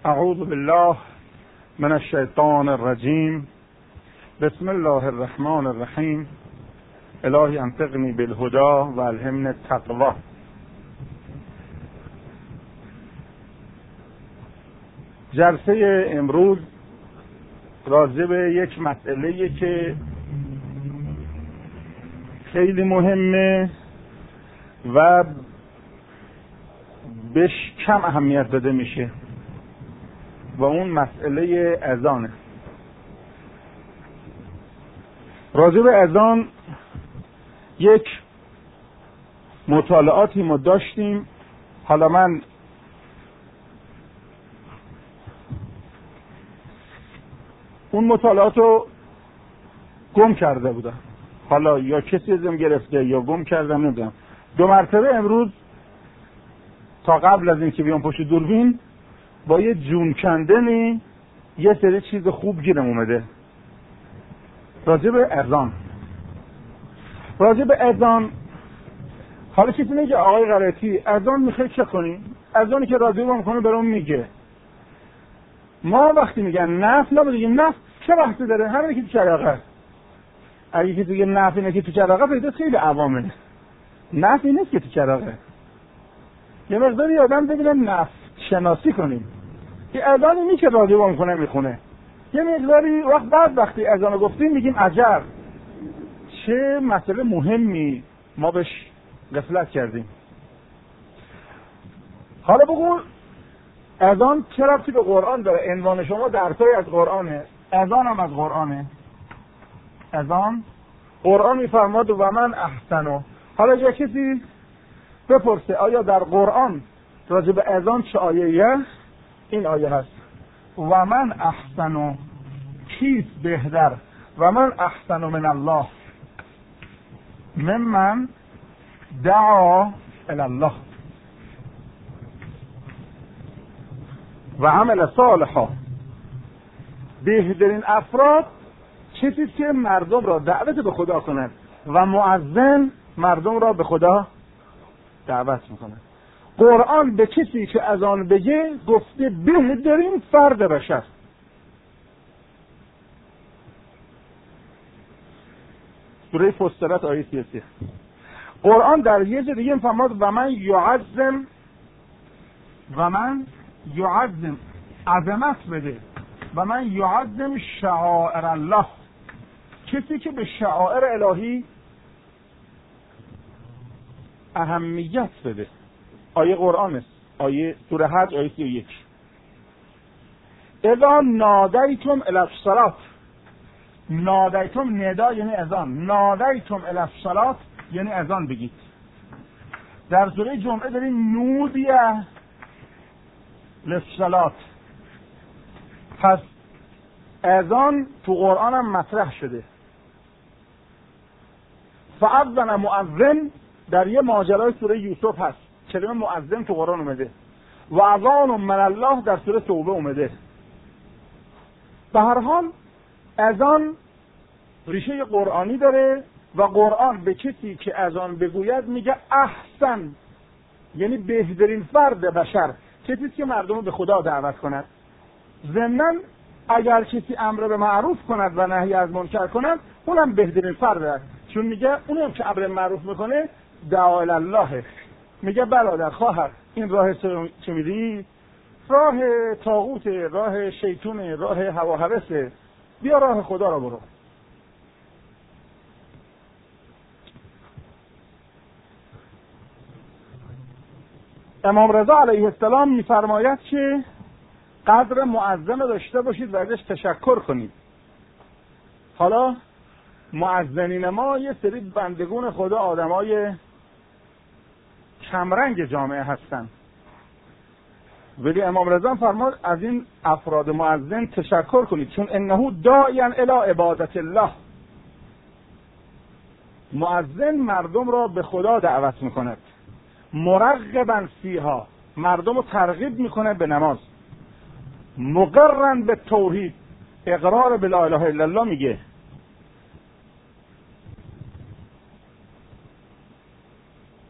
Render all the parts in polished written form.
اعوذ بالله من الشیطان الرجیم. بسم الله الرحمن الرحیم. الهی انطقنی بالهدى و الهمنی التقوی. جلسه امروز راجع به یک مسئله که خیلی مهمه و بهش کم اهمیت داده میشه و اون مسئله اذانه. راجع به اذان یک مطالعاتی ما داشتیم. حالا من اون مطالعات رو گم کرده بودم، حالا یا کسی ازم گرفته یا گم کردم، نمیدونم. 2 مرتبه امروز تا قبل از اینکه بیام پشت دوربین با یه جون کندنی یه سری چیز خوب گیرم اومده راجع به اذان. حالا کسی میگه آقای غلطی اذان میخوای چه کنیم؟ اذانی که راضی با میکنه برام میگه. ما وقتی میگن نفل نمیگیم نفل چه وقتی داره؟ همینه که تو چراغه. اگه کسی بگه نفل اینه که تو چراغه پیدا خیلی عوامه. نفل نیست که تو چراغه. یه مقداری آدم ببینن نفل شناسی کنیم. که اذان اینی که راضی با میکنه میخونه. یه مقداری وقتی اذان گفتیم میگیم عجب چه مسئله مهمی ما بهش غفلت کردیم. حالا بگو اذان چه ربطی به قرآن داره؟ عنوان شما درسای از قرآنه، اذان هم از قرآنه. اذان قرآن میفرماد و من احسنو. حالا اگه کسی بپرسه آیا در قرآن راجع به اذان چه آیه‌ایه؟ این آیه هست و من احسنو، کیست بهتر؟ و من احسنو من الله ممن دعا الی الله و عمل صالحا. بهترین افراد کسی که مردم را دعوت به خدا کنند و مؤذن مردم را به خدا دعوت میکنه. قرآن به کسی که اذان بگه گفته بهترین فرد بشر. سوره فصلت آیه 33. قرآن در یه جا دیگه میفرماد و من یعظم عظمت بده و من یعظم شعائر الله. کسی که به شعائر الهی اهمیت بده. آیه قرآن است، آیه سوره حج آیه 31. اذا نادیتم الی الصلاة. نادیتم ندا یعنی اذان، نادیتم الی الصلاة یعنی اذان بگید. در سوره جمعه داریم نودیه للصلاة. پس اذان تو قرآن هم مطرح شده. فاذن مؤذن در یه ماجرای سوره یوسف هست. کلمه مؤذن تو قرآن اومده. و اذان من الله در سوره توبه اومده. به هر حال اذان ریشه قرآنی داره و قرآن به کسی که اذان بگوید میگه احسن، یعنی بهترین فرد بشر، کسی که مردم به خدا دعوت کند. ضمناً اگر کسی امر به معروف کند و نهی از منکر کند اونم بهترین فرده، چون میگه اونم که امر معروف میکنه دعا الی الله. میگه برادر خواهر این راه چه میری؟ راه طاغوت، راه شیطون، راه هوا هوسه، بیا راه خدا را برو. امام رضا علیه السلام میفرماید که قدر مؤذن رو داشته باشید و ازش تشکر کنید. حالا مؤذنین ما یه سری بندگون خدا، آدمای کمرنگ جامعه هستن، ولی امام رضا فرمود از این افراد مؤذن تشکر کنید، چون انه داعیا الی عبادت الله. مؤذن مردم را به خدا دعوت میکند، مرغبا فیها، مردم رو ترغیب میکنه به نماز، مقرن به توحید، اقرار به لا اله الا الله میگه،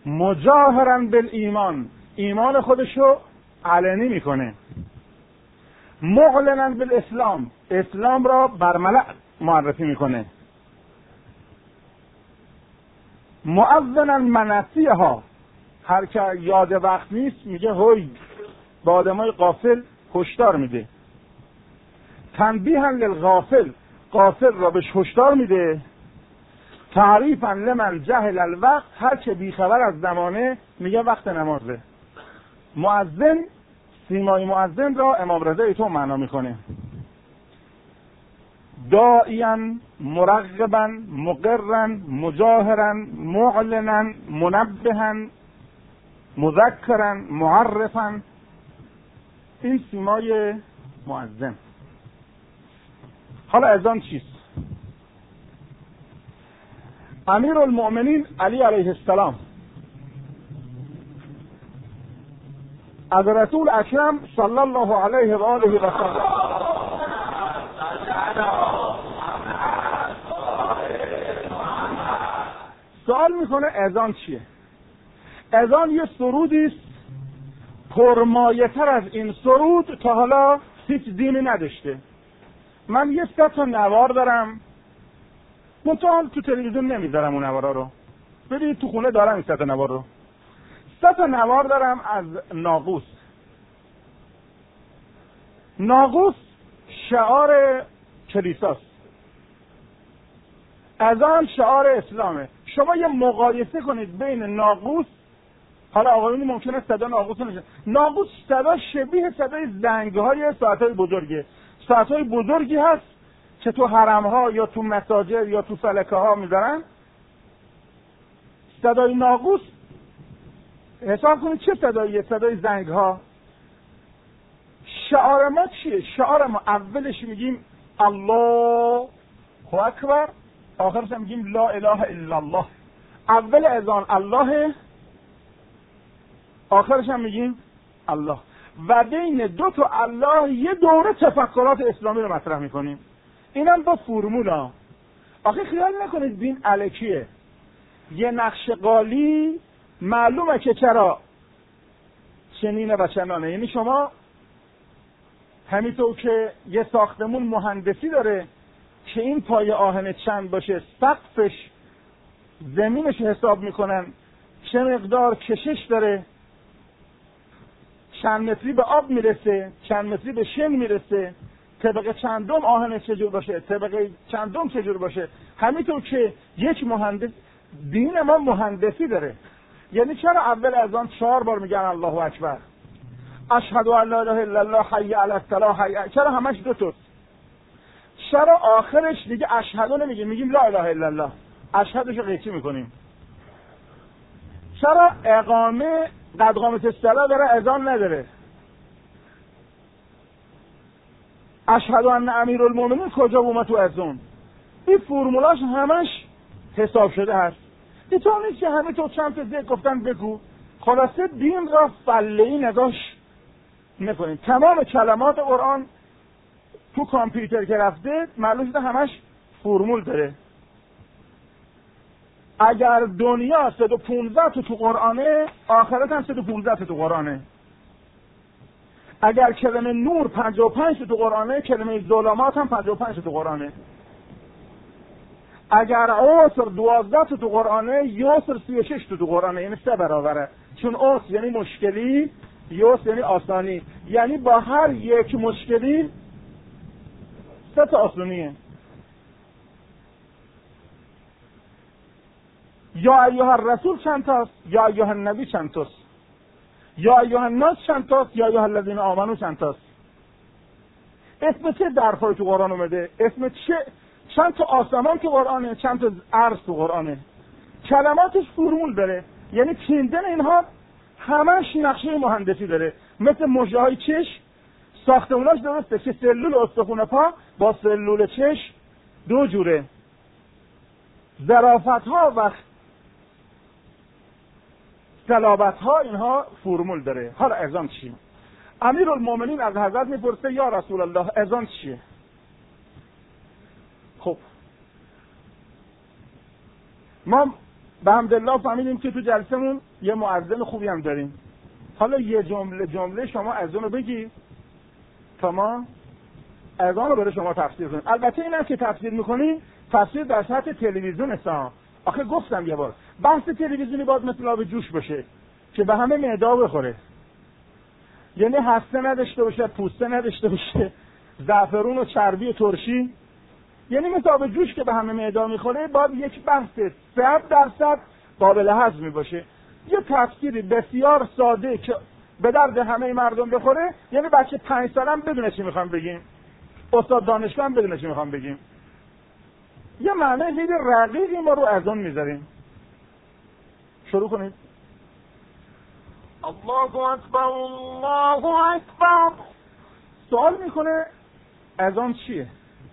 مجاهرا بالایمان، ایمان خودشو علنی میکنه، معلنا بالاسلام، اسلام را بر ملأ معرفی میکنه. مؤذنا مناسیها، هر که یاد وقت نیست میگه هوی، به آدمای غافل هشدار میده. تنبیها للغافل، غافل را بهش هشدار میده. تعریفا لمن جهل الوقت، هر که بیخبر از زمانه میگه وقت نمازه. مؤذن، سیمای مؤذن را امام رضا ایتو معنا میکنه. داعیا مرغبا مقرا مجاهرا معلنا منبها مذکرا معرفا، این سیمای مؤذن. حالا اذان چیست؟ امیر المؤمنین علی علیه السلام از رسول اکرم صلی الله علیه و آله و سلم سوال میکنه اذان چیه؟ اذان یه سرودی است پرمایه‌تر از این سرود تا حالا هیچ دینی نداشته. من یه 100 تا نوار دارم، منتها تو تلویزیون نمیذارم اون نوارا رو. ببینید تو خونه دارم این 100 تا نوار رو. 100 تا نوار دارم از ناقوس. ناقوس شعار کلیساست، اذان شعار اسلامه. شما یه مقایسه کنید بین ناقوس، حالا آقایونی ممکنه صدا ناقوس نشه، ناقوس صدا شبیه صدای زنگ‌های ساعت‌های بزرگه. ساعت‌های بزرگی هست که تو حرم‌ها یا تو مساجد یا تو فلکه‌ها می‌ذارن. صدای ناقوس حساب کنید چه صداییه؟ صدای زنگ‌ها. شعار ما چیه؟ شعار ما اولش میگیم الله اکبر، آخرش هم میگیم لا اله الا الله. اول اذان الله، آخرش هم میگیم الله. و بین دو تا الله یه دوره تفکرات اسلامی رو مطرح میکنیم. اینم با فرمولا. آخه خیال نکنید دین الکیه. یه نقش قالی معلومه که چرا چنینه و چنانه. یعنی شما همینطور که یه ساختمون مهندسی داره که این پایه آهن چند باشه، سقفش زمینش حساب میکنن، چه مقدار کشش داره، چند متری به آب میرسه، چند متری به شن میرسه، طبقه چندم آهن چجور باشه، طبقه چندم چجور باشه. همینطور که یک مهندس، دین ما مهندسی داره. یعنی چرا اول از آن 4 بار میگن الله اکبر، اشهد ان لا اله الا الله، حی علی الصلاة، چرا همش 2 تا؟ چرا آخرش دیگه اشهدو نمیگیم، میگیم لا اله الا الله، اشهدشو قیچی میکنیم؟ چرا اقامه قد قامت الصلاة داره اذان نداره؟ اشهد ان امیر المؤمنین کجا اومد تو اذان؟ این فرمولاش همش حساب شده هست. اینطور نیست که همه تو چند تا ذکر گفتن بگو. خلاصه دین را فله‌ای نگاش نکنید. تمام کلمات قرآن تو کامپیوتر که رفته معلوم شده همش فرمول داره. اگر دنیا 115 تو قرآنه، آخرت هم 115 تو قرآنه. اگر کلمه نور 55 تو قرآنه، کلمه ظلمات هم 55 تو قرآنه. اگر عسر 12 تو قرآنه، یسر 36 تو قرآنه، یعنی 3 برابره. چون عسر یعنی مشکلی، یسر یعنی آسانی، یعنی با هر یک مشکلی 3 تا آسانیه. یا ایها الرسول چند تاست؟ یا ایها النبی چند تاست؟ یا ایها الناس چند تاست؟ یا ایها الذین آمنو چند تاست؟ اسم چه درفای تو قرآن اومده؟ اسم چند تا آسمان تو قرآنه؟ چند تا عرض تو قرآنه؟ کلماتش فرمول داره. یعنی چیندن اینها همش نقشه مهندسی داره. مثل مژه‌های چشم، ساختموناش درسته که سلول استخوان پا با سلول چشم 2 جوره. ظرافت‌ها و صلابت‌ها اینها فرمول داره. حالا اذان چیه؟ امیر المؤمنین از حضرت میپرسه یا رسول الله اذان چیه؟ خب ما به حمدالله فهمیدیم که تو جلسمون یه مؤذن خوبی هم داریم. حالا یه جمله شما اذان رو بگی تا ما اذان رو برای شما تفسیر کنیم. البته اینم که تفسیر میکنی تفسیر در سطح تلویزیون است. آخه گفتم یه بار بحث تلویزیونی باید مثل آب جوش باشه که به همه معده بخوره، یعنی هسته نداشته باشه، پوسته نداشته باشه، زعفرون و چربی و ترشی، یعنی مثل آب جوش که به همه معده میخوره. باید یک بحث 100% قابل هضمی باشه. یه تفسیری بسیار ساده که به درد همه مردم بخوره، یعنی بچه 5 سالم بدونه چی میخوام بگیم، استاد دانشگاه هم بدونه چی میخوام بگیم. یه معنی خیلی رقیقی ما رو اذان میذاریم. شروع کنید. الله اکبر الله اکبر. سوال میکنه اذان چیه؟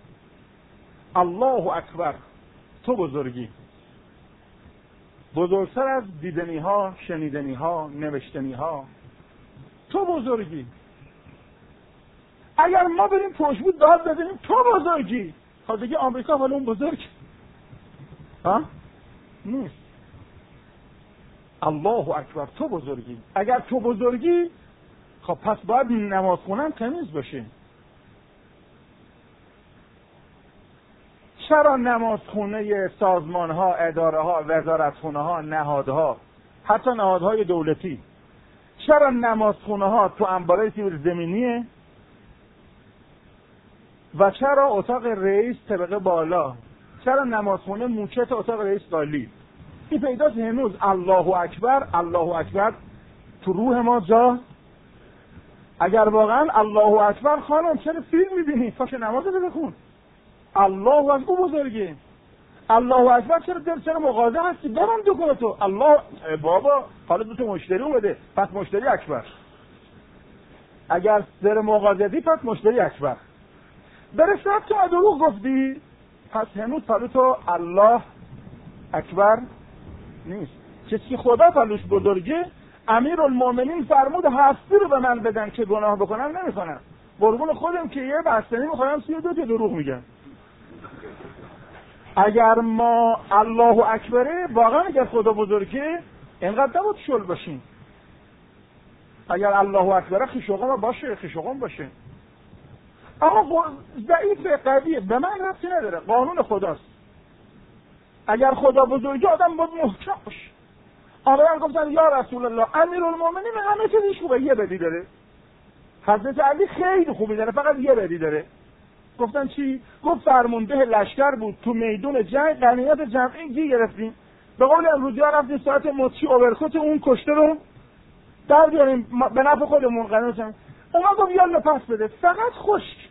الله اکبر، تو بزرگی، بزرگتر از دیدنی ها، شنیدنی ها، نوشتنی ها، تو بزرگی. اگر ما بریم پشت داد بزنیم تو بزرگی، خب دیگه آمریکا حالا اون بزرگ ها نیست. الله اکبر، تو بزرگی. اگر تو بزرگی خب پس باید نماز خونم تمیز باشه. چرا نمازخونه سازمان ها، اداره ها، وزارتخونه ها، نهادها، حتی نهادهای دولتی، چرا نمازخونه ها تو انبارای سیبیل زمینیه و چرا اتاق رئیس طبقه بالا؟ چرا نمازخونه موچت اتاق رئیس قالی؟ این پیداست هنوز الله اکبر، الله اکبر تو روح ما جا. اگر واقعا الله اکبر خانم چرا فیلم میبینی؟ پاش نماز رو بخون. الله اکبر بزرگه. الله اکبر چرا مغازه هستی؟ برام دکونه تو. الله بابا حالا دو تا مشتری اومده پس مشتری اکبر. اگر در مغازه دی پس مشتری اکبر. برسات تو دروغ گفتی پس هنوز پلو تو الله اکبر نیست. چیزی خدا پلوش بزرگه. امیرالمومنین فرمود هستی رو به من بدن که گناه بکنم نمیکنم. قربون خودم که یه بستنی میخورم 32 تا دروغ میگم. اگر ما الله اکبره واقعا اگر خدا بزرگه اینقدر نباید شل باشیم. اگر الله اکبره خیشوقم باشه، خیشوقم باشه. اما ضعیف قویه به من ربطی نداره، قانون خداست. اگر خدا بزرگه آدم باید محکم باشه. آقایان گفتن یا رسول الله امیرالمومنین همه چیزش خوبه، یه بدی داره. حضرت علی خیلی خوبی داره فقط یه بدی داره. گفتن چی؟ گفت فرمانده لشکر بود تو میدون جنگ غنیمت جمعی گیر گرفتیم. به قول امروزی ها رفتیم ساعت مچی اوورکوت اون کشته رو در بیاریم به نفع خودمون غنیمت. اونا گفت یالا پس بده، فقط خشک.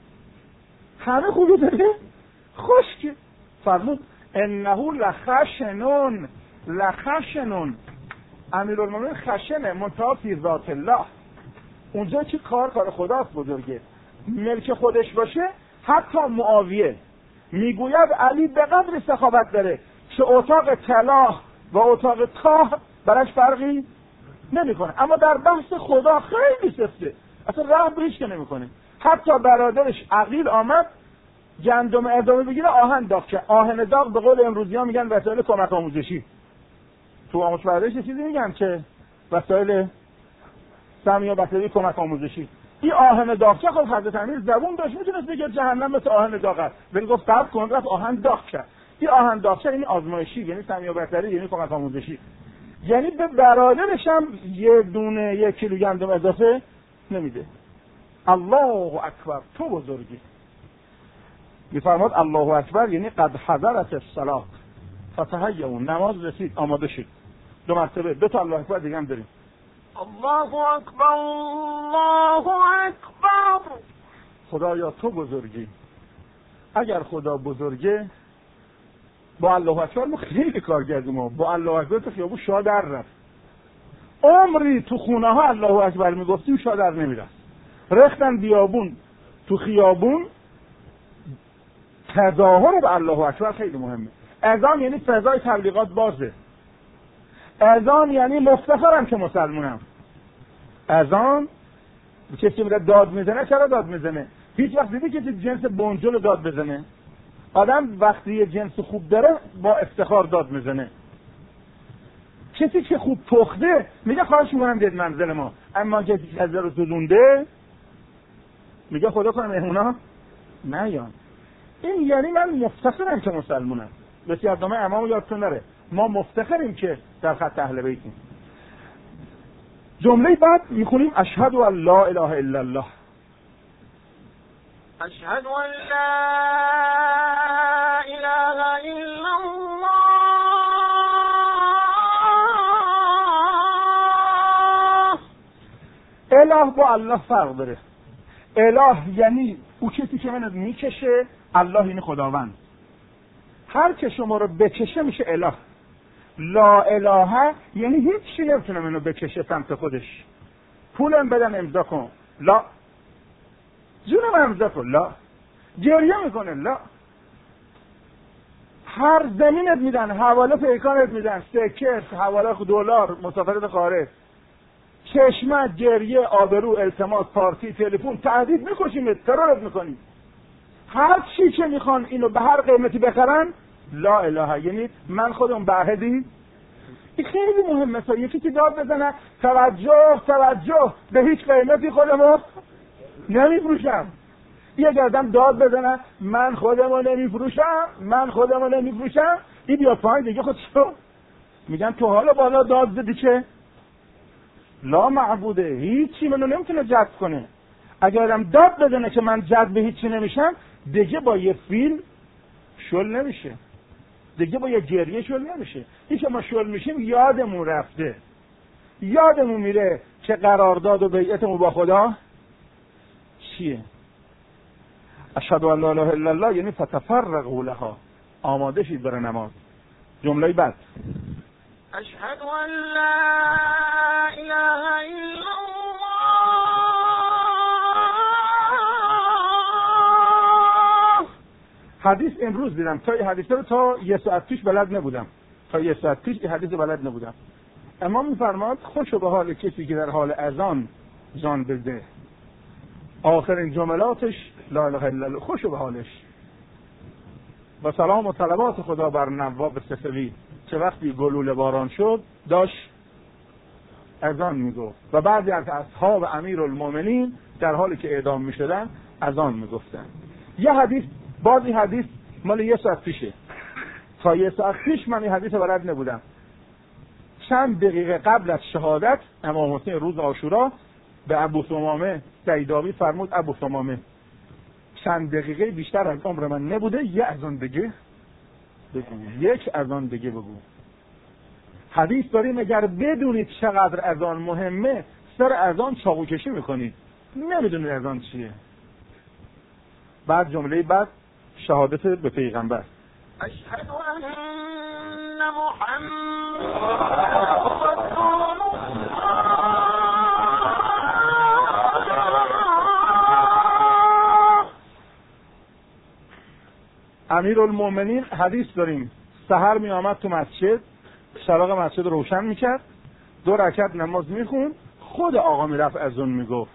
همه خوبی داره خشک. فرمود انه لخشنون، لخشنون. امیرالمومنین خشنه منتها فی ذات الله. اونجا چی کار خداست بزرگه. ملک خودش باشه. حتی معاویه میگوید علی به قدر سخاوت داره که اتاق طلا و اتاق کاه براش فرقی نمیکنه، اما در بحث خدا خیلی سفته، اصلا رحم بهش که نمیکنه. حتی برادرش عقیل آمد گندم ادامه بگیره آهن داغ کرد. آهن داغ به قول امروزی ها میگن وسایل کمک آموزشی. تو آموزش پرورش چیزی میگن که وسایل سمی و بسری کمک آموزشی. این آهن داغچه خب حضرت امیر زبون داشت میتونست بگه جهنم مثل آهن داغ است، ولی گفت صبر کن رفت آهن داغ کرد. این آهن داغچه یعنی آزمایشی، یعنی سمی و بسری، یعنی کمک آموزشی. یعنی به برادرش هم یه کیلو گندم اضافه نمیده. الله اکبر، تو بزرگی. میفرماد الله اکبر یعنی قد حضرت الصلاه فتهیئوا، نماز رسید آماده شید. دو مرتبه دو تا الله اکبر دیگه هم داریم. الله اکبر الله اکبر. خدایا تو بزرگی. اگر خدا بزرگه با الله اکبر ما خیلی کار کردیم. با الله اکبر تو خیابون شاه در رفت. عمری تو خونه ها الله اکبر میگفتیم شاه در نمیرفت. رختن بیابون تو خیابون. تظاهر به الله اکبر خیلی مهمه. اذان یعنی فضای تبلیغات بازه. اذان یعنی مفتخرم که مسلمونم. اذان کسی میره داد میزنه. چرا داد میزنه؟ هیچ وقت دیدی کسی جنس بنجل داد بزنه؟ آدم وقتی یه جنس خوب داره با افتخار داد میزنه. کسی که خوب پخته میگه خواهش میکنم دید منزل ما، اما کسی که از رو سوزونده میگه خدا کنه مهمونا نیان. این یعنی من مفتخرم که مسلمونم. بسیار نامه امام یادتون نره، ما مفتخریم که در خط اهل بیتیم. جمله بعد میخونیم اشهد ان لا اله الا الله. اشهد ان لا اله الا الله. اله با الله فرق داره. اله یعنی او کسی که منو میکشه، الله یعنی خداوند. هر که شما رو بکشه میشه اله. لا اله یعنی هیچ چی نمیتونه منو بکشه سمت خودش. پولم بدن امضا کن، لا. جونم امضا کن، لا. گریه میکنه، لا. هر زمینت میدن، حواله پیکانت میدن، سکه، حواله دلار، مسافرت خارج، چشمت، گریه، آبرو، التماس، پارتی، تلفن، تهدید میکشیم، ترورت میکنیم. هر چی که میخوان اینو به هر قیمتی بخرن، لا اله یعنی من خودم بعهدی. این خیلی مهمه. تا یکی که داد بزنه توجه به هیچ قیمتی خودمو نمیفروشم. یک آدم داد بزنه من خودمو نمیفروشم، این بیاد پایین دیگه خودشو میگن تو حالا بالا داد زدی چه؟ لا معبوده، هیچی منو نمیتونه جذب کنه. اگر آدم داد بزنه که من جذب هیچی نمیشم، دیگه با یه فیلم شل نمیشه، دیگه با یه گریه شل نمیشه. این که ما شل میشیم یادمون رفته، یادمون میره که قرارداد و بیعتمون با خدا چیه. اشهد ان لا اله الا الله یعنی فتفرقوا لها، آماده شید برای نماز. جمله بعد اشهد ان لا اله الا الله. حدیث امروز دیدم، تا این حدیث رو تا یه ساعت پیش بلد نبودم. این حدیث رو بلد نبودم. امام میفرماد خوشو به حال کسی که در حال اذان جان بده، آخرین جملاتش لا اله الا الله، خوشو به حالش. و سلام و صلوات خدا بر نواب سفوی که وقتی گلوله باران شد داشت اذان میگفت و بعضی از اصحاب امیرالمومنین در حالی که اعدام میشدن اذان میگفتن. یه حدیث، بازی حدیث مال یه ساعت پیشه. تا یه ساعت پیش من این حدیث بلد نبودم. چند دقیقه قبل از شهادت امام حسین روز عاشورا به ابو ثمامه سیداوی فرمود ابو ثمامه چند دقیقه بیشتر از عمر من نبوده، یک اذان دیگه بگو. حدیث داریم اگر بدونید چقدر اذان مهمه، سر اذان چاقو کشی میکنید، نمیدونید اذان چیه. بعد جمله بعد شهادت به پیغمبر. اشهد ان محمد رسول الله. امیرالمومنین حدیث داریم سحر می آمد تو مسجد، چراغ مسجد روشن میکرد، 2 رکعت نماز میخوند، خود آقا میرفت اذان میگفت.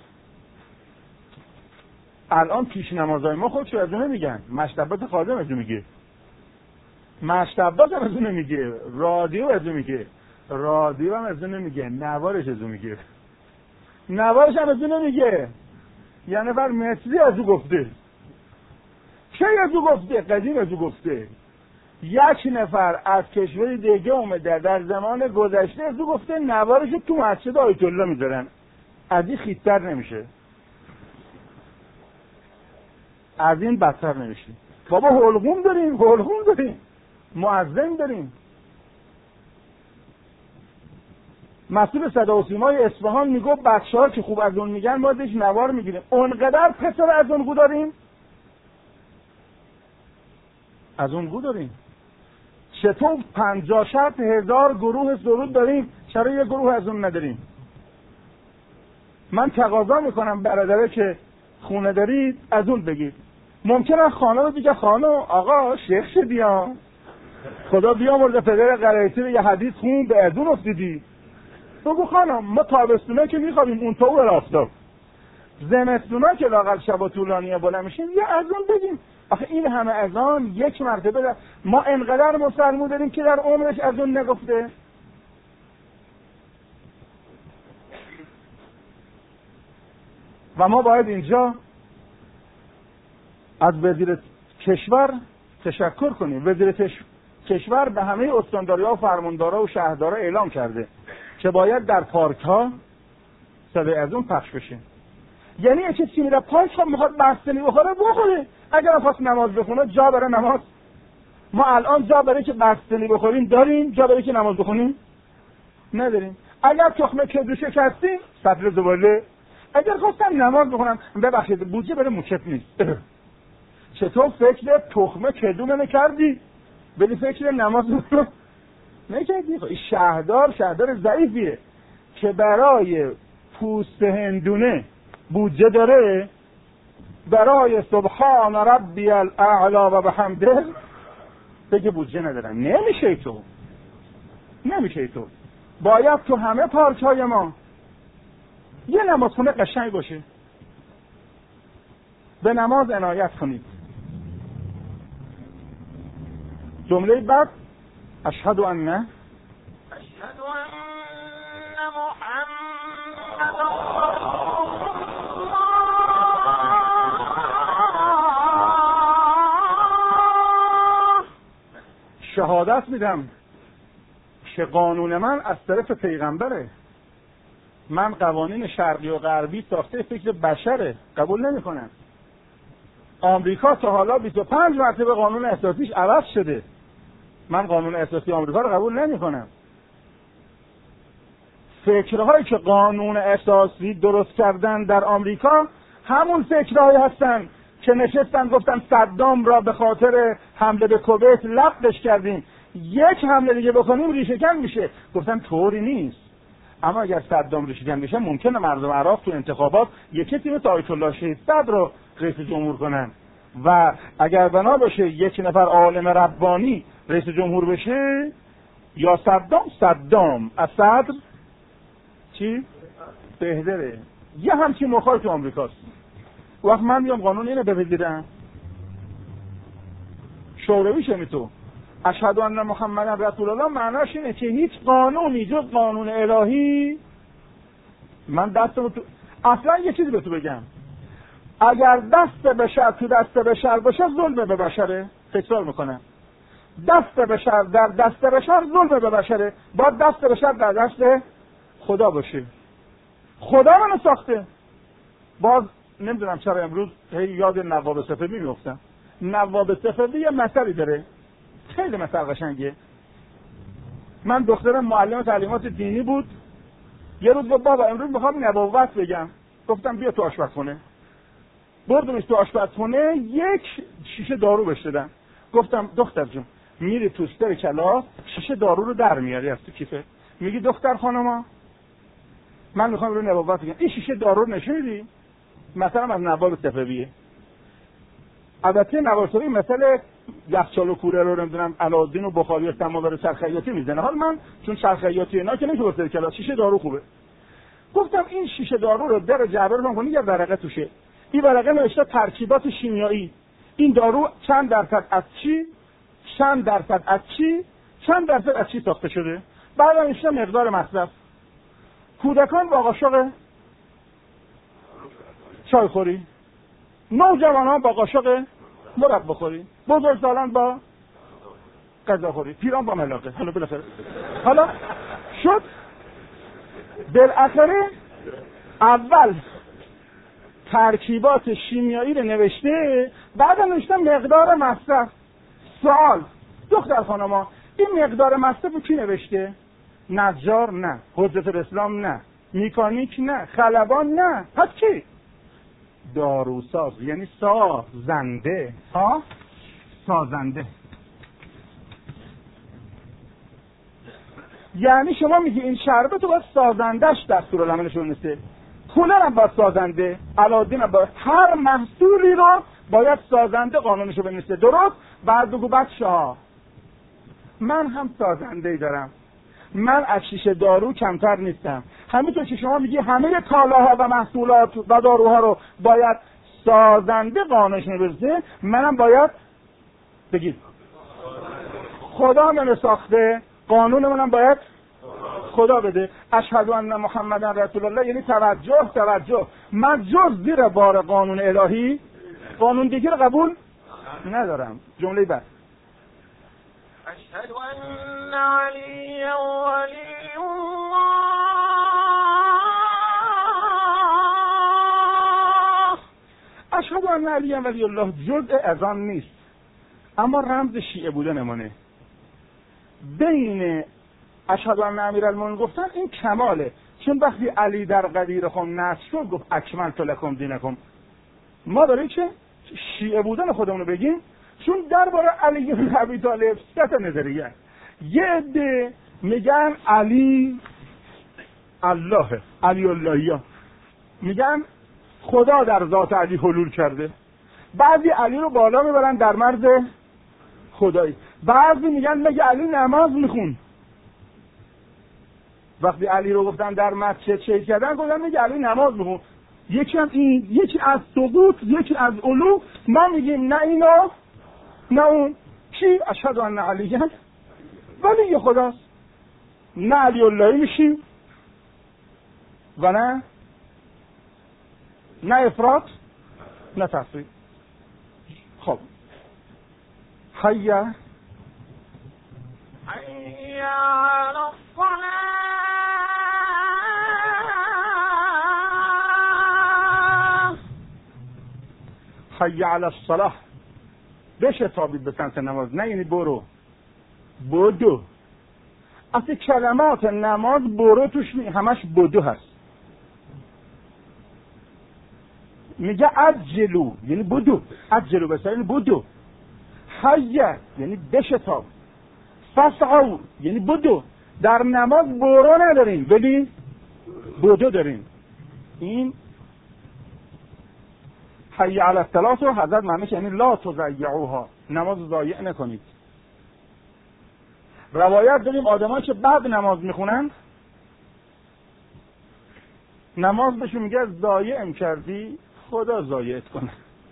الان پیش نمازهای ما خودشو اذان میگن، مشتبات خادم اذان میگه، مشتبات هم اذان میگه، رادیو اذان میگه، رادیو هم اذان میگه، نوارش اذان میگه، نوارش هم اذان میگه. یه نفر مصری ازو گفته، چه ازو گفته؟ قدیم ازو گفته. یک نفر از کشور دیگه اومده در زمان گذشته ازو گفته، نوارش تو مسجد آیت الله میذارن. از این خیتر نمیشه، از این بدتر نمیشه. بابا حلقوم داریم، مؤذن داریم. مسئول صدا و سیمای اصفهان میگفت بچه‌ها که خوب اذان میگن ما ازش نوار میگیریم. اونقدر پسر اذانگو داریم، اذانگو داریم. چطور 50-60 هزار گروه سرود داریم، چرا یه گروه اذان نداریم؟ من تقاضا میکنم برادره که خونه دارید اذان بگید. ممکنه خانه رو دیگه خانه آقا شیخ شه بیا، خدا بیامرزه پدر قرائتی رو یه حدیث خون به اذان افتیدی. بگو خانم ما تابستونا که میخوابیم اون تو بر آفتاب، زمستونا که لااقل شبا طولانیه بالا میشیم یه اذان بگیم. آخه این همه اذان یک مرتبه در... ما انقدر مسلمون داریم که در عمرش اذان نگفته. و ما باید اینجا از وزیر کشور تشکر کنیم. وزیر کشور به همه استانداری‌ها و فرماندارا و شهردارا اعلام کرده که باید در پارک‌ها صدای از اون پخش بشه. یعنی یه کسی میره پارک میخواد بستنی بخوره اگر خواست نماز بخونه جا برای نماز. ما الان جا برای که بستنی بخوریم داریم، جا برای که نماز بخونیم نداریم. اگر تخمه کدو شکستیم صدر زباله. اگر خواستم نماز بخونم ببخشید بودجه برای موکت نیست. چطور فکر تخمه کدو نکردی ولی فکر نماز نکردی؟ این شهردار ضعیفیه که برای پوست هندونه بودجه داره، برای سبحان ربی الاعلی و بحمده بگه بودجه ندارن. نمیشه تو باید تو همه پارک‌های ما یه نمازخونه قشنگ باشه. به نماز عنایت کنید. جمله بعد اشهد ان محمد شهادت میدم که قانون من از طرف پیغمبره. من قوانین شرقی و غربی ساخته فکر بشره قبول نمی کنم. آمریکا تا حالا 25 مرتبه قانون اساسیش عوض شده. من قانون اساسی آمریکا رو قبول نمی کنم. فکرهایی که قانون اساسی درست کردن در آمریکا همون فکرهایی هستن که نشستن گفتن صدام را به خاطر حمله به کویت لغوش کردیم، یک حمله دیگه بکنیم ریشه‌کن میشه. گفتن طوری نیست. اما اگر صدام ریشه‌کن بشه ممکنه مردم عراق تو انتخابات یکی تیم آیت الله شهید صدر رو رئیس جمهور کنن و اگر بنا باشه یک نفر عالم ربانی رئیس جمهور بشه یا صدام از صدر چی بهتره. یه همچین مخال تو آمریکاست. وقت من میام قانون اینو بپذیرم شوروی شمیتو اشهد ان محمد رسول الله معناش اینه که هیچ قانونی جز قانون الهی من دستم تو. اصلا یه چیزی به تو بگم، اگر دست بشر تو دست بشر باشه ظلم به بشره. تکرار میکنم، دست بشر در دست بشر ظلم به بشره. باید دست بشر در دست خدا باشه. خدا منو ساخته. باز نمیدونم چرا امروز یاد نواب صفوی میفتم. نواب صفوی یه مثلی داره خیلی مثل قشنگه. من دخترم معلم تعلیمات دینی بود. یه روز گفت بابا امروز میخوام نبوت بگم. گفتم بیا تو آشپزخونه. بردمش تو آشپزخونه، یک شیشه دارو بهش دادم. گفتم دختر جون میری تو سر کلاس شیشه دارو رو در میاری از تو کیفه. میگی دختر خانما من میخوام رو نبوت بگم. این شیشه دارو رو نشوندی؟ مثلا از نواب صفویه. البته نواب صفوی مثلا یخچال و کوره رو نمیدونم علادین و بخاری و سماور چرخیاتی میزنه. حالا من چون چرخیاتی اینا که نمیشه واسه کلاس شیشه دارو خوبه. گفتم این شیشه دارو رو در جعبه رو کنید یه ورقه توشه. این ورقه نوشته ترکیبات شیمیایی. این دارو چند درصد از چی، چند درصد از چی، چند درصد از چی ساخته شده. بعدا نوشته مقدار مصرف. کودکان با قاشق چای خوری، نوجوانان با قاشق مرب بخوری، بزرگسالان با غذا خوری، پیران با ملاقه. حالا بالاخره حالا شد بالاخره اول ترکیبات شیمیایی رو نوشته، بعد نوشته مقدار مصرف. سوال دختر خانما این مقدار مصرف کی نوشته؟ نجار نه، حجت الاسلام نه، میکانیک نه، خلبان نه، پس کی؟ داروساز، یعنی سازنده. سازنده یعنی شما میگی این شربت رو باید سازندش دستورالعملش نوشته. کولر هم باید سازنده، علادین هم باید، هر محصولی رو باید سازنده قانونش رو بنویسه. درست؟ بعد بگو بچه ها من هم سازنده‌ای دارم، من از شیشه دارو کمتر نیستم. همینطور که شما میگی همه کالاها و محصولات و داروها رو باید سازنده قانونش بنویسه، منم باید بگید خدا منو ساخته، قانون منم باید خدا بده. اشهد ان محمد رسول الله یعنی توجه من جز زیر بار قانون الهی قانوندگی رو قبول ندارم. جمله بعد أشهد أن عليا ولي الله اشهد ان علی ولی الله جزء از آن نیست، اما رمز شیعه بودنمونه. بین اشهد ان امیرالمومنین گفتن این کماله، چون وقتی علی در قدیر خم نصب شد گفت اکملت لکم دینکم، ما داریم چه شیعه بودن خودمونو بگیم، چون درباره علی بن ابی طالب سه نظریه. یه عده میگن علی الله، علی اللهیه، میگن خدا در ذات علی حلول کرده. بعضی علی رو بالا میبرن در مرز خدایی، بعضی میگن مگه علی نماز میخون؟ وقتی علی رو گفتن در مسجد چه کردن گفتن مگه علی نماز میخون؟ یکی هم این، یکی از سقوط، یکی از علو. ما میگیم نه اینو نه اون. چی؟ اشهد ان علی ولی خداست. نه علی اللهی میشیم و نه افراط نه تفریط. خب حی حي على الصلاة حی علی الصلاة، بشتابید به سمت نماز، نه یعنی برو، بدو. اصلا کلمات نماز برو توش همش بدو هست. میگه عجلو یعنی بدو، عجلو بسر یعنی بدو. حیه یعنی بشتاب، فسعو یعنی بدو. در نماز برو نداریم ولی بدو داریم. این حی علی الصلاة رو حضرت معنیش یعنی لا تضیعوها، نماز ضایع نکنید. روایت داریم آدمایی که بعد نماز میخونن نماز بهشون میگه ضایع کردی خدا ضایعت کنه،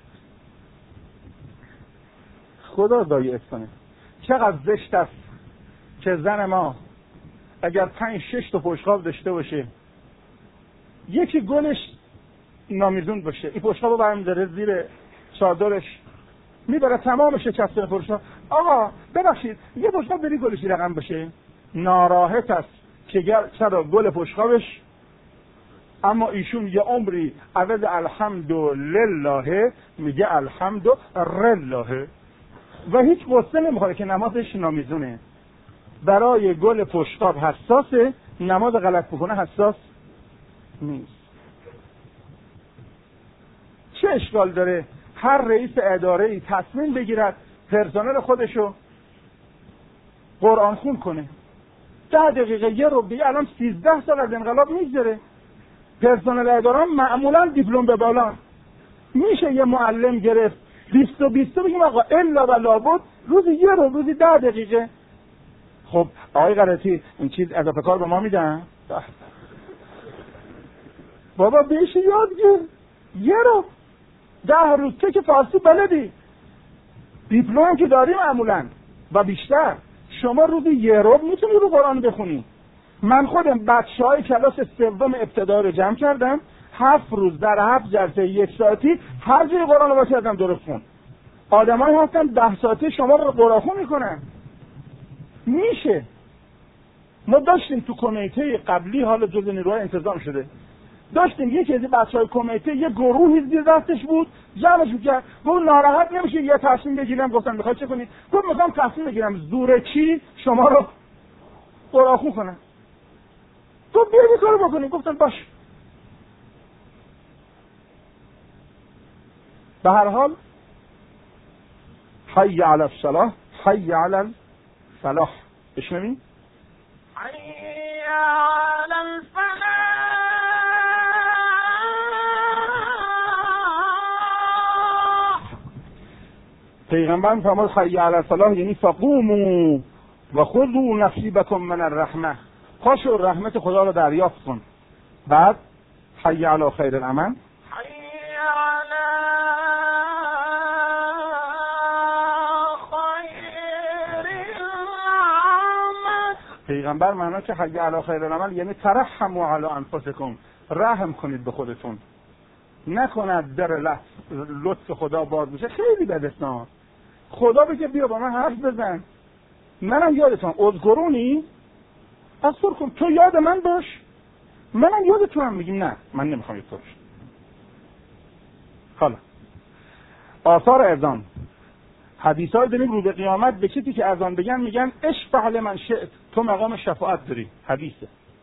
خدا ضایعت کنه. چقدر زشت است که زن ما اگر 5-6 تا پشتخواب داشته باشه، یکی گلش نامیزون باشه، این پشتخوابو برمی‌داره زیر چادرش میبره تمام شکسته پشتخواب. آقا ببخشید یه پشتخواب بری گلش رقم باشه، ناراحت است که چرا گل پشتخوابش، اما ایشون یه عمری عوض الحمدلله میگه الحمدلله و هیچ قصه نمیخوره که نمازش نامیزونه. برای گل پشتخواب حساسه، نماز غلط بکنه حساس نیست. چه اشکال داره هر رئیس اداره‌ای تصمیم بگیرد پرسنل خودشو قرآن خون کنه؟ 10 دقیقه یه رو دیگه، الان 13 سال از انقلاب میگذره، پرسنل اداره معمولا دیپلم به بالا. میشه یه معلم گرفت 20 بگیم آقا الا و لابد روزی یه رو، روزی 10 دقیقه. خب آقای غلطی این چیز اضافه کار به ما میدن؟ بابا بهش یاد گیر، یه رو 10 روز که فارسی بلدی، دیپلم که داری معمولا و بیشتر، شما روزی یه رو میتونی رو قرآن بخونی. من خودم بچهای کلاس سوم ابتدایی رو جمع کردم، 7 روز در 7 جلسه 1 ساعتی هر جای قرآن رو با کردم درست خون. آدمایی هستن 10 ساعته شما رو قرآن خون میکنن. میشه. ما داشتیم تو کمیته قبلی، حالا جزء نیروهای انتظام شده، داشتیم یکی از بچهای کمیته یه گروهی زیر دستش بود، جمعش میکرد، گفت ناراحت نمیشه یه تصمیم بگیرم. گفتم میخوای چه کنی؟ گفت میخوام تصمیم بگیرم زور چی شما رو قرآن خون کنم. تو بیا این کارو بکنی. گفتم باش. به هر حال حی علی الصلاة، حی علی الفلاح. بشنوین حي على الفلاح پیغمبر فرمود حی علی الفلاح یعنی فقوموا و خذوا نصیبکم من الرحمه، پاشو رحمت خدا رو دریافت کن. بعد حی علی خیر العمل، حي على خير العمل. پیغمبر معنا که حی علی خیر العمل یعنی ترحموا علی انفسکم، رحم کنید به خودتون، نکند در لطف لطف خدا باز بشه خیلی بدستان. خدا بگه بیا با من حرف بزن، منم یادتم اذکرونی اذکرکم، تو یاد من باش منم یاد تو هم. میگیم نه من نمیخوام یاد تو باش. حالا آثار اذان، حدیثای داریم رو به قیامت به کسی که اذان بگن میگن اشفع لمن شئت، تو مقام شفاعت داری. حدیثه.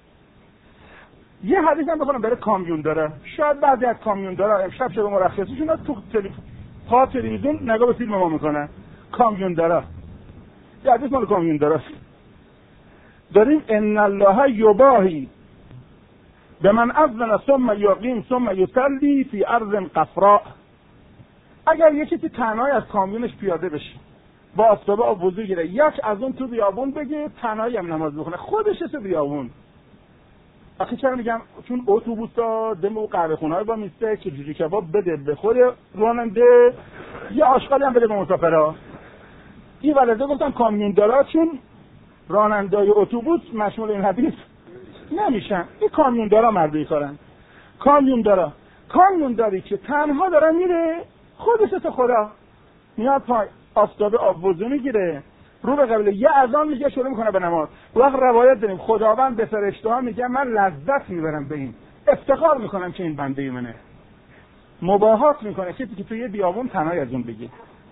یه حدیث هم بخونم برای کامیون داره، شاید بعضی از کامیون داره امشب شده مرخصیشون تو تلویزیون نگاه به فیلم ما میکنن. کامیون داره یه حدیث مال کامیون داره داریم ان الله یباهی به من اذن ثم یقیم ثم یصلی فی ارض قفراء. اگر یکی که تنهایی از کامیونش پیاده بشه با آفتابه آب وضو گیره، یک از اون تو بیابون بگه تنهایی هم نماز بخونه، خودش تو بیابون. آخه چرا میگم؟ چون اتوبوسا دم و قهوه خونه‌ها با میسته که جوجه کباب بده به خود راننده، یه آشغالی هم بده به مسافرها. این ولده گفتم کامیون دارا، چون راننده‌های اتوبوس مشمول این حدیث نمیشن. این کامیون دارا مردی کارن. کامیون داری که تنها داره میره، خودش تو خدا میاد پای آفتابه آب وضو میگیره، رو به قبله یه اذان میگه شروع میکنه به نماز. وقت روایت داریم خداوند به فرشته‌ها میگه من لذت میبرم به این، افتخار میکنم که این بنده منه. مباهات میکنه کسی که توی بیابون تنهایی از اون بگه.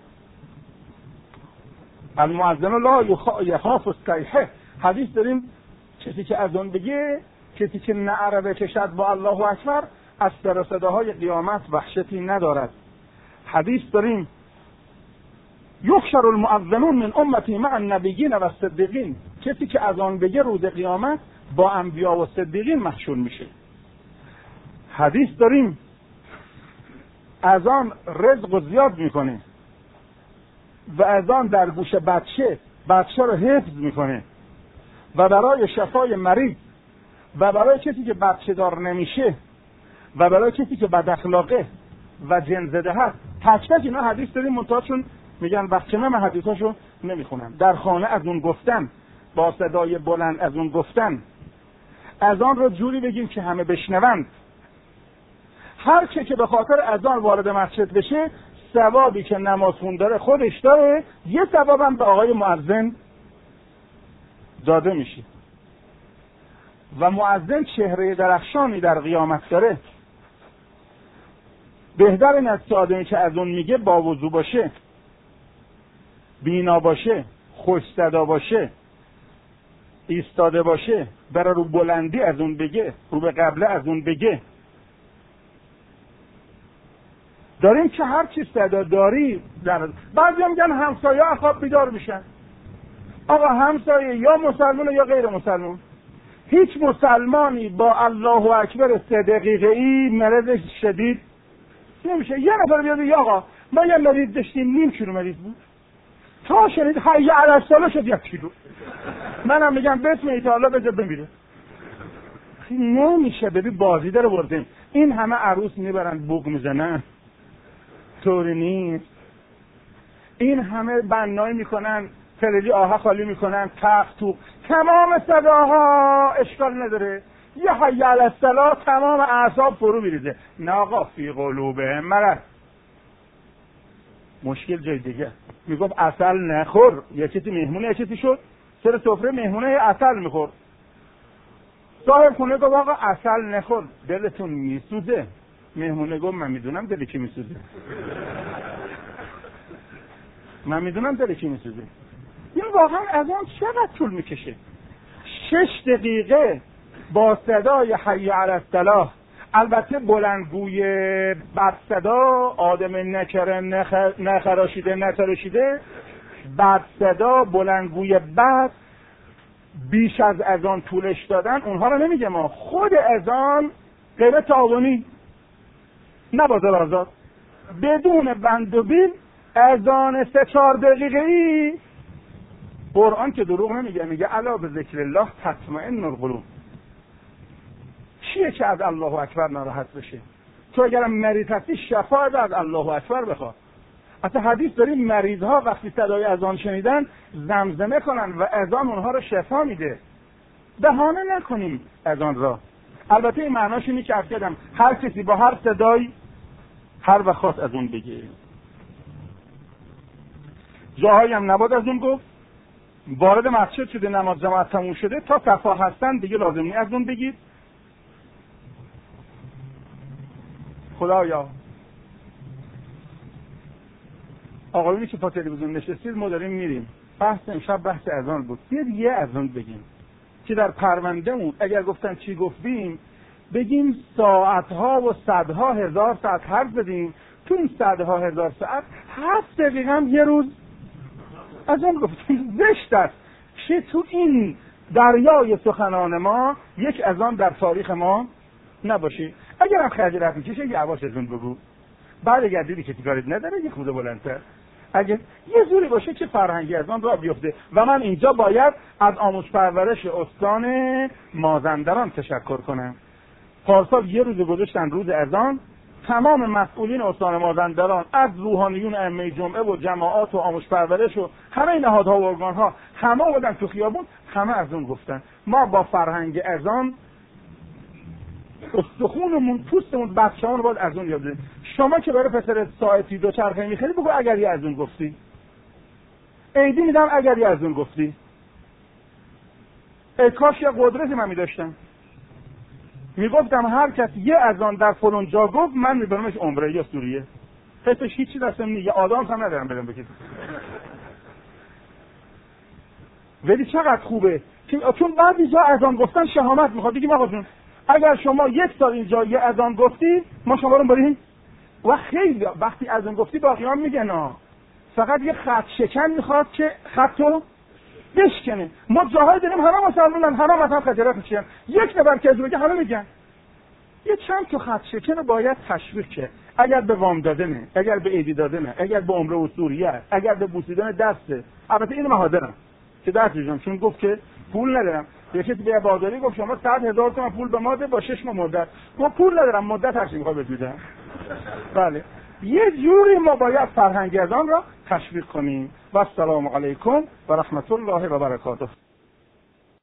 المؤذن لا یخاف الصیحه. حدیث داریم کسی که اذان بگه، کسی که نعره بکشد با الله اکبر، از سر صداهای قیامت وحشتی ندارد. حدیث داریم یحشر المؤذنون من امتی مع النبیین و الصدیقین. کسی که اذان بگه روز قیامت با انبیا و صدیقین محشور میشه. حدیث داریم اذان رزق رو زیاد میکنه و اذان در گوش بچه رو حفظ میکنه و برای شفای مریض و برای کسی که بچه دار نمیشه و برای کسی که بد اخلاقه و جن زده هست. تک تک اینا حدیث داریم، منتهاشون میگن وقتی من حدیثاشو نمیخونم. در خانه از اون گفتن، با صدای بلند از اون گفتن، اذان رو جوری بگیم که همه بشنوند. هر که به خاطر اذان وارد مسجد بشه، ثوابی که نماز خون داره خودش داره، یه ثوابم به آقای مؤذن داده میشه. و مؤذن چهره درخشانی در قیامت داره. بهتر این از آدمی که از اون میگه با وضو باشه، بینا باشه، خوش صدا باشه، ایستاده باشه، برای رو بلندی از اون بگه، رو به قبله از اون بگه. داریم که هر چی صدا داری در بعضی هم میگن همسایه ها خواب بیدار میشن. آقا همسایه یا مسلمان یا غیر مسلمان، هیچ مسلمانی با الله اکبر 3 دقیقه ای مرض شدید نمیشه. یه نفر بیاد یا آقا ما یه مریض داشتیم، نیم کیلو مریض بود، تا شنید حی علی الصلاة شد 1 کیلو. منم میگم بسم الله بذار بمیره. نمیشه. ببین بازی داره بردیم. این همه عروس میبرن بوق میزنن، طوری نیست. این همه بنایی میکنن، فللی آها خالی میکنن، تخت تو تمام صداها اشکال نداره. یه حی علی الصلاة تمام اعصاب فرو میریزه. نه آقا فی قلوبهم مرض. مشکل جای دیگه. میگفت عسل نخور. یکی مهمونه یکی شد سر سفره مهمونه عسل میخور. صاحب خونه گفت آقا عسل نخور دلتون میسوزه. مهمونه گفت من میدونم دل کی میسوزه. من میدونم دل کی میسوزه. این واقعا از اون چقدر طول میکشه؟ 6 دقیقه با صدای حی علی الصلاة، البته بلندگوی بد صدا، آدم نکره نخراشیده نتراشیده، بد صدا، بلندگوی بد، بیش از اذان طولش دادن، اونها رو نمیگه ما. خود اذان غیر تعاونی نبازار آزاد بدون بند و بیل اذان 3-4 دقیقه ای. قرآن که دروغ نمیگه، میگه الا به ذکر الله تطمئن القلوب. چیه که از الله اکبر ناراحت بشه؟ تو اگرم مریض هستی شفا از الله اکبر بخواه. حتی حدیث داریم مریض ها وقتی صدای اذان شنیدن زمزمه کنن و اذان اونها رو شفا میده. بهانه نکنیم اذان را. البته این معناش اینه که افتادم هر کسی با هر صدایی هر وقت خواست از اون بگه. جاهایی هم نباید از اون گفت. وارد مسجد شده، نماز جماعت تموم شده، تا صفا هستن دیگه لازم نیست از اون بگید. خدایا آقایونی که پا تلویزیون نشستید، ما داریم میریم، بحث امشب بحث اذان بود، یه اذان بگیم که در پروندهمون اگر گفتن چی گفتیم بگیم ساعتها و صدها هزار ساعت حرف زدیم، تو این صدها هزار ساعت 7 دقیقه هم یه روز اذان گفتیم. زشت است که تو این دریای سخنان ما یک اذان در تاریخ ما نباشه. اگر هم خجالت میکشه یواش اذان بگو، بعد اگر دیدی که کاریت نداره یه خورده بلندتر، اگه یه جوری باشه که فرهنگی از آن راه بیفته. و من اینجا باید از آموزش پرورش استان مازندران تشکر کنم. پارسال یه روز گذاشتن روز اذان، تمام مسئولین استان مازندران از روحانیون ائمه جمعه و جماعات و آموزش پرورش و همه نهادها و ارگانها همه بودن تو خیابون، همه اذان گفتن. ما با فرهنگ اذان استخونمون پوستمون بچه‌مون رو باید اذان یاد بدیم. شما که برای پسر ساعتی دوچرخه می‌خری بگو اگر یه اذان گفتی، عیدی میدم اگر یه اذان گفتی. کاش یه قدرتی من می‌داشتم، میگفتم هر کس یه اذان در فلان جا گفت من میبرمش عمره یا سوریه. حسش هیچی دستم نیست، یه آدم هم ندارم بدم بگید. ولی چقدر خوبه چون بعضی جا اذان گفتن شهامت میخواد. دیگه آقا جون اگر شما یک سال اینجا یه اذان گفتی ما شما رو بریم و خیلی وقتی اذان گفتی باقیان میگن فقط یه خط شکن میخواد که خطو بشکنه. ما جاهای داریم همه مسلمانن، همه مثلا خجالت میشن، یک نفر که از بگه همه میگن. یه چند تا خط شکن رو باید تشویق کرد. اگر به وام دادنه، اگر به عیدی دادنه، اگر به عمره و سوریه، اگر به بوسیدن دسته. البته اینو من حاضرم که دست بزنم، چون گفت که پول ندارم. یکی به بازاری گفت شما 100,000 تومان پول به ما بده با 6 ماه مدت. ما پول ندارم، مدت هرچی میخواد بدم. بله یه جوری ما باید فرهنگ اذان را تشویق کنیم. و السلام علیکم و رحمت الله و برکاته.